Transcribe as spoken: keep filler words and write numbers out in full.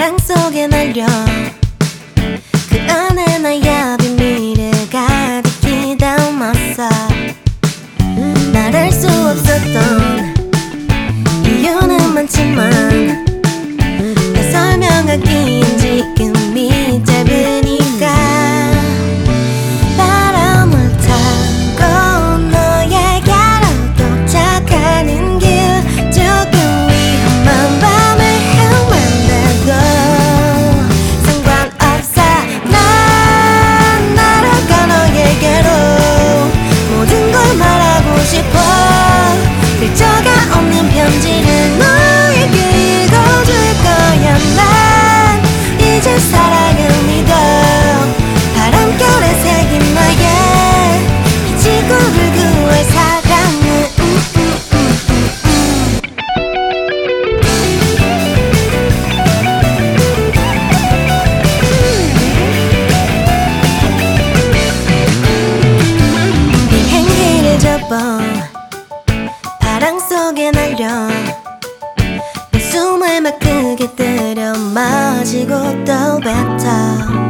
사랑 속에 날려 그 안에 나의 비밀을 가득히 담았어. 말할 수 없었던 이유는 많지만 다 설명하기엔 지금이 짧으니까 바람을 타고 너에게로 도착하는 길 조금 위험한 밤을 헤맨다고 상관없어. 난 날아가 너에게로 모든 걸 말하고 싶어. 글자가 없는 편지를 너에게 읽어줄 거야. 난 이제 사랑을 믿어. 바람결에 새긴 나의 이 지구를 구할 사랑은 음, 음, 음, 음. 비행기를 접어 바람 속에 날려 내 숨을 막 크게 들여 마시고 또 뱉어.